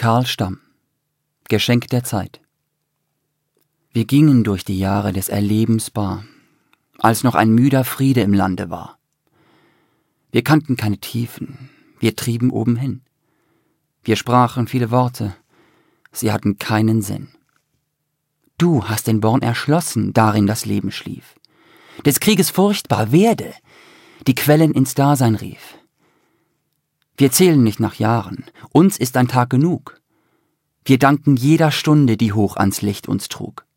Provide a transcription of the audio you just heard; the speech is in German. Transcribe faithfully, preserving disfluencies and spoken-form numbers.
Karl Stamm. Geschenk der Zeit. Wir gingen durch die Jahre des Erlebens bar, als noch ein müder Friede im Lande war. Wir kannten keine Tiefen, wir trieben oben hin. Wir sprachen viele Worte, sie hatten keinen Sinn. Du hast den Born erschlossen, darin das Leben schlief. Des Krieges furchtbar werde, die Quellen ins Dasein rief. Wir zählen nicht nach Jahren, uns ist ein Tag genug. Wir danken jeder Stunde, die hoch ans Licht uns trug.